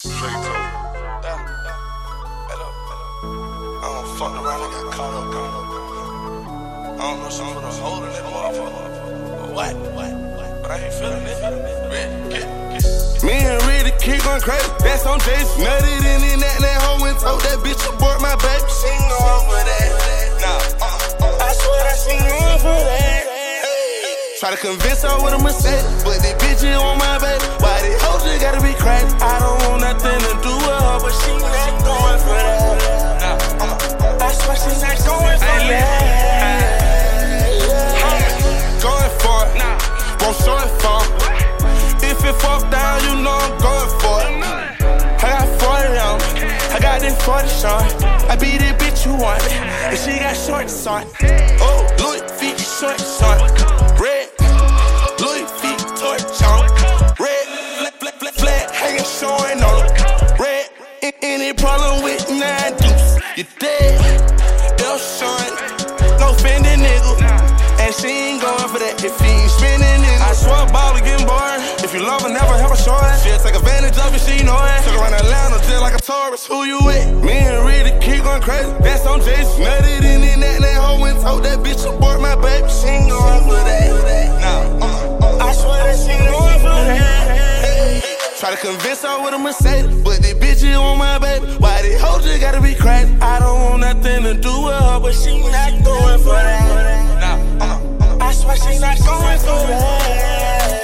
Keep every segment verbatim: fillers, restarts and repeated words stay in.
Straight to it. Yeah, yeah. Hello, hello. I don't fuck around, I got caught up, caught up. I don't know, some put a hole in that motherfucker. But what, what, what? But I ain't feeling it. Ready, get, get. Me and Riddy keep going crazy, that's on Jason. Nutted in in that, that hoe and told that bitch abort my baby. She ain't go over that. Nah, uh, uh, I swear that she ain't for that. Try to convince her with a Mercedes, but the bitch ain't on my baby. Why the hoes just gotta be crazy? I don't want nothing to do with her, but she not going for that. Nah, uh, I swear she not going for that. Going for it, nah, won't show it for it. If it fuck down, you know I'm going for it. I got forty on me, I got this forty short. I beat it, bitch, you want it, and she got short short. Oh, Louis feet short short. Red, Louis feet torch on. Red, flat, flat, flat, flat, hanging showing on. Red, any problem with nine deuce, you dead. L showing, no fending nigga. And she ain't going for that if he ain't spinning nigga. I swear a ball getting boring. If you love her, never have a short. She'll take advantage of it, she know it. Took around Atlanta just like a tourist. Who you with? Me and Riddy keep going crazy, that's on Jason. Nutted in in that, that hoe and told that bitch abort my baby. She ain't going for that. Nah, uh, uh, I swear that she going for that. try to convince her with a Mercedes, but the bitch ain't on my baby. Why the hoes just gotta be crazy? I don't want nothing to do with her, but she not going for that. Nah, uh, I swear she not going for that.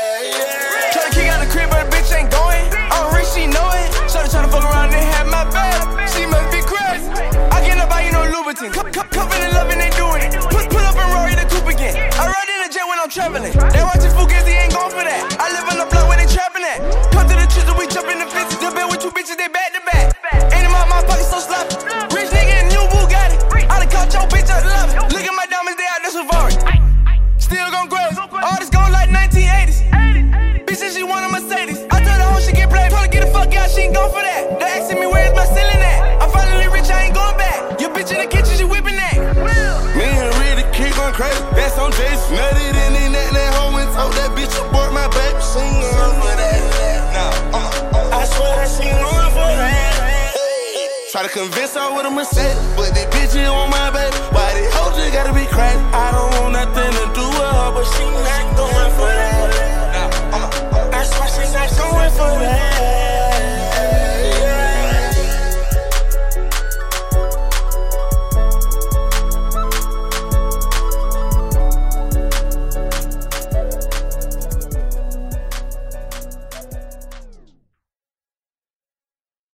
Tryna kick out the crib, but the bitch ain't going. I'm rich, she know it. Shawty tryna fuck around and have my back. She must be crazy. I cannot buy you no Louboutin. Cuffin' and loving, they doing it. Put, pull up and roll in the coupe again. I ride in the jet when I'm traveling. They watching Fugazi, ain't going for that. I live on the block where they trapping at. Come to the chisel, we jump in the fences. The bed with two bitches, they back to back. Ain't in my, my pocket so sloppy. Rich nigga in new Bugatti. I done caught your bitch up love it. Look at my diamonds, they out there Safari. Still gon' graze. All this gone like nineteen eighties. Bitch said she want a Mercedes. I told her hoe she get played. Told her get the fuck out, she ain't going for that. They asking me where's my ceiling at. I'm finally rich, I ain't going back. Your bitch in the kitchen, she whipping that. Me and Riddy keep going crazy, that's on Jason. Nutted in in that, that hoe and told that bitch abort my baby. She ain't going for that. Nah, uh, uh, I swear that she going for that. Try to convince her with a Mercedes, but the bitch ain't on my baby. Why the hoes just gotta be crazy? I don't want nothing to do with her, but she She not going for that. not. I swear she not going for that.